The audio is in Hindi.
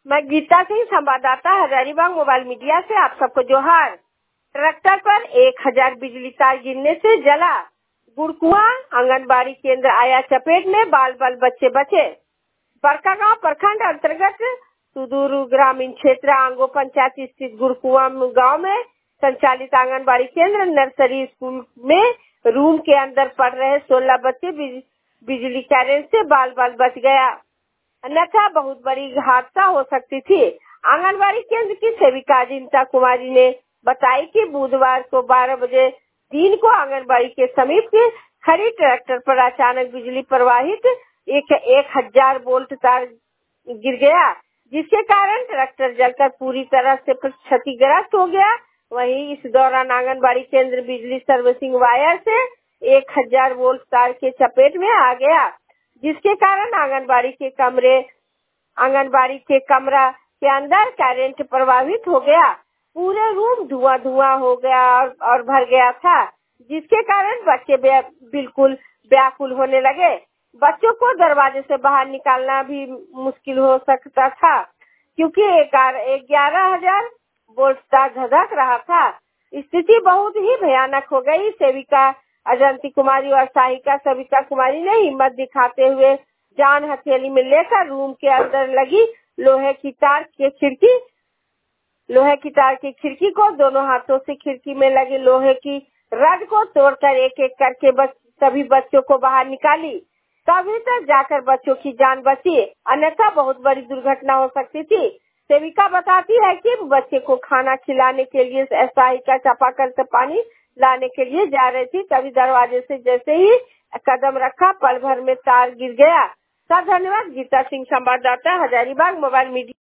मैं गीता सिंह, संवाददाता हजारीबाग मोबाइल मीडिया से आप सबको जोहार। ट्रैक्टर पर 1000 बिजली तार गिरने से जला गुड़कुआ आंगनबाड़ी केंद्र आया चपेट में, बाल बाल बच्चे बचे। बड़कागांव प्रखंड अंतर्गत सुदूर ग्रामीण क्षेत्र आंगो पंचायत स्थित गुड़कुआ गांव में संचालित आंगनबाड़ी केंद्र नर्सरी स्कूल में रूम के अंदर पढ़ रहे 16 बच्चे बिजली करंट से बाल बाल बच गया, अन्यथा बहुत बड़ी हादसा हो सकती थी। आंगनबाड़ी केंद्र की सेविका अजिंता कुमारी ने बताई कि बुधवार को 12 बजे दिन को आंगनबाड़ी के समीप खड़ी ट्रैक्टर पर अचानक बिजली प्रवाहित 1000 वोल्ट तार गिर गया, जिसके कारण ट्रैक्टर जलकर पूरी तरह से क्षतिग्रस्त हो गया। वहीं इस दौरान आंगनबाड़ी केंद्र बिजली सर्विसिंग वायर से 1000 वोल्ट तार के चपेट में आ गया, जिसके कारण आंगनबाड़ी के कमरा के अंदर करंट प्रभावित हो गया। पूरे रूम धुआं हो गया और भर गया था, जिसके कारण बच्चे बिल्कुल व्याकुल होने लगे। बच्चों को दरवाजे से बाहर निकालना भी मुश्किल हो सकता था, क्योंकि 11,000 वोल्ट तार धधक रहा था। स्थिति बहुत ही भयानक हो गई। सेविका अजंती कुमारी और सहायिका सविता कुमारी ने हिम्मत दिखाते हुए जान हथेली में लेकर रूम के अंदर लगी लोहे की तार की खिड़की को दोनों हाथों से खिड़की में लगे लोहे की रड को तोड़कर एक एक करके सभी बच्चों को बाहर निकाली, तभी तक जाकर बच्चों की जान बची, अन्यथा बहुत बड़ी दुर्घटना हो सकती थी। सेविका बताती है कि बच्चे को खाना खिलाने के लिए सहायिका चापाकल से पानी लाने के लिए जा रही थी, तभी दरवाजे से जैसे ही कदम रखा पल भर में तार गिर गया। सब धन्यवाद। गीता सिंह, संवाददाता हजारीबाग मोबाइल मीडिया।